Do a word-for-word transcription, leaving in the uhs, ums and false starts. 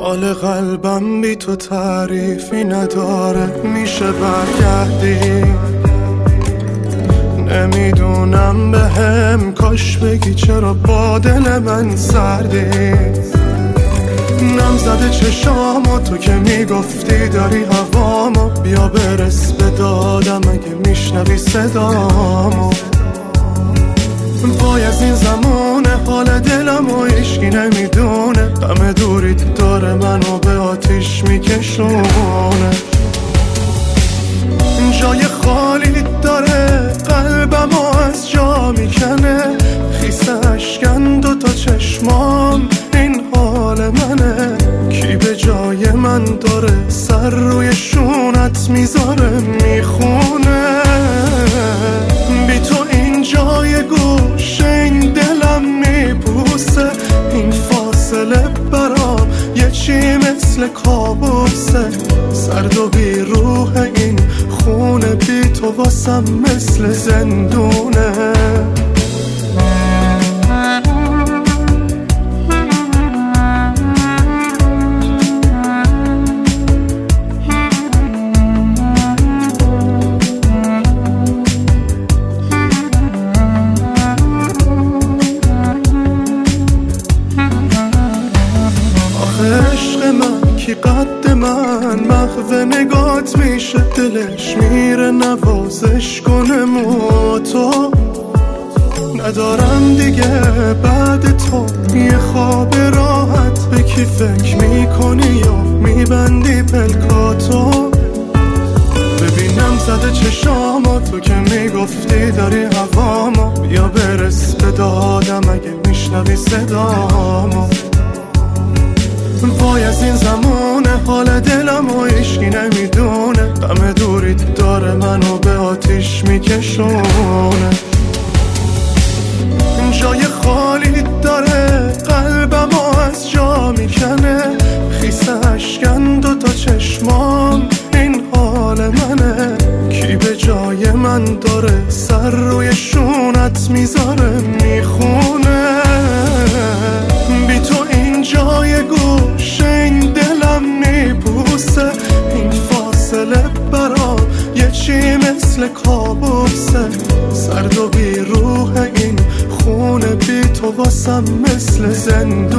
حال قلبم بی تو تعریفی نداره، میشه برگردی؟ نمیدونم به هم کاش بگی چرا با دل من سردی. نم زده چشامو تو که میگفتی داری هوامو، بیا برس به دادم اگه میشنوی صدامو. وای از این زمانه حال دلم و عشقی نمیدونه، غم دوریت داره منو به آتیش میکشونه. جای خالی داره قلبم و از جا میکنه، خیس اشکن دو تا چشمام این حال منه. کی به جای من داره سر روی شونت میذاره میخونه. بی تو این جای گوشه این دلم میپوسه، این فاصله برام یه چی مثل کابوسه. سرد و بی روح این خونه، بی تو واسم مثل زندونه. عشق من کی قد من محو نگات میشه، دلش میره نوازش کنه مو تو. ندارم دیگه بعد تو یه خواب راحت، به کی فکر میکنی یا میبندی پلکاتو. ببینم زده چشامو تو که میگفتی داری هوامو، بیا برس به دادم اگه میشنوی صدامو. وای از این زمانه حال دلم و عشقی نمیدونه، غم دوریت داره منو به آتیش میکشونه. جای خالی داره قلبم و از جا میکنه، خیس اشکن دو تا چشمام این حال منه. کی به جای من داره سر روی شونت میذاره میخونه. بی تو این جای گوشه این دلم میپوسه، این فاصله برام یه چی مثل کابوسه. سرد و بی روح این خونه، بی تو واسم مثل زندون.